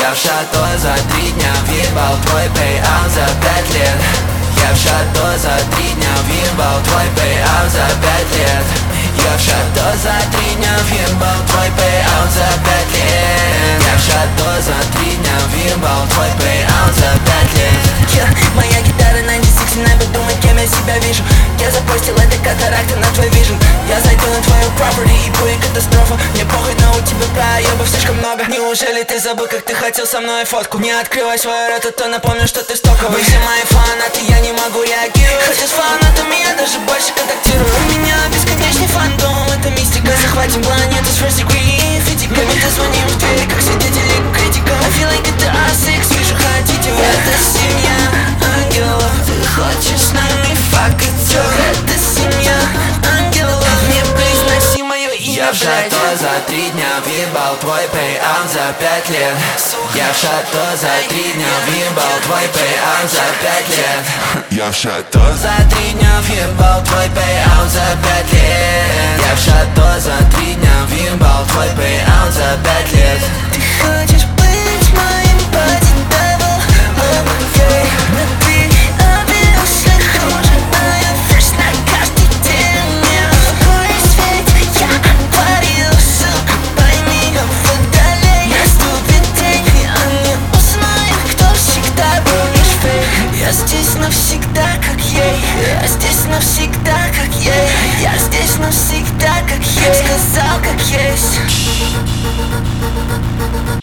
Я в шато за 3 дня въебал твой пейаут за 5 лет. Я в шато за 3 дня въебал твой пейаут за 5 лет. Я в шато за 3 дня въебал твой пейаут за 5 лет. Я в шато за 3 дня въебал твой пейаут за 5 лет. Моя гитара 969, подумай, кем я себя вижу. Я запостил это катаракта на твой вижен. Я зайду на твою property и будет катастрофа. Мне похуй, но у тебя проебов слишком много. Неужели ты забыл, как ты хотел со мной фотку? Не открывай свой рот, а то напомню, что ты стоковый. Вы все мои фанаты, я не могу реагировать. Хотя с фанатами я даже больше контактирую. У меня бесконечный фандом, это мистика. Захватим планету с first degree физикой. Мы дозвоним в дверь, как свидетели критика. I feel like это A6, вижу, хотите вы. Это семья ангелов. Ты хочешь с нами факать? Это семья ангелов. Не произноси мое имя. Я в шато за 3 дня въебал твой пейаут за 5 лет. Я в шато за 3 дня въебал твой пейаут за 5 лет. Я в шато за 3 дня въебал твой пейаут за 5 лет. Я в шато за 3 дня въебал твой пейаут за 5 лет. Ты хочешь быть моим body double, okay. Но ты обиделся хуже, а я first на каждый день. Мне такой свет, я отварил, сука, пойми, водолей. Наступит день, я не узнаю, кто всегда был лишь фейк. Я здесь навсегда, как ей. Я здесь навсегда, как ей. Я здесь навсегда, как ей. Сказал, как есть.